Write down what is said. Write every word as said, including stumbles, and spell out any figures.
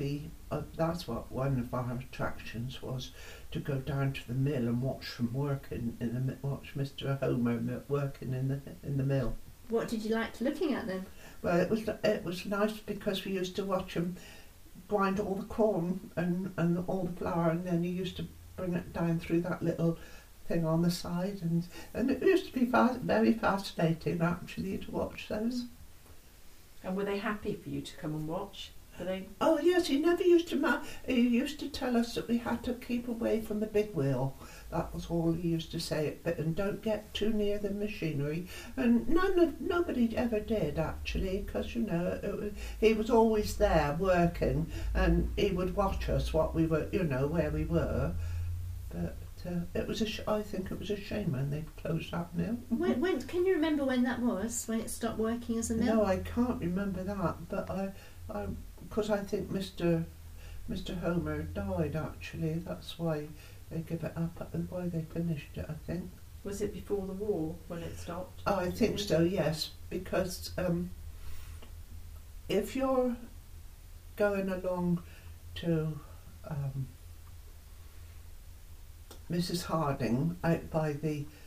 actually, uh, that's what one of our attractions was, to go down to the mill and watch them working in the mi- watch Mister Homer mi- working in the in the mill. What did you like looking at then? Well, it was it was nice because we used to watch him grind all the corn and, and all the flour, and then he used to bring it down through that little thing on the side, and, and it used to be fa- very fascinating actually to watch those. And were they happy for you to come and watch? Were they? Oh yes, he never used to ma- he used to tell us that we had to keep away from the big wheel. That was all he used to say, but and don't get too near the machinery. And none of nobody ever did actually, because you know it, was- he was always there working, and he would watch us what we were, you know, where we were. But uh, it was a sh- I think it was a shame when they closed that mill. When, when can you remember when that was? When it stopped working as a mill? No, I can't remember that, but I, I, because I think Mister Mister Homer died actually. That's why they give it up and why they finished it. I think. Was it before the war when it stopped? Oh, I think so. Yes, because um, if you're going along to um, Missus Harding out by the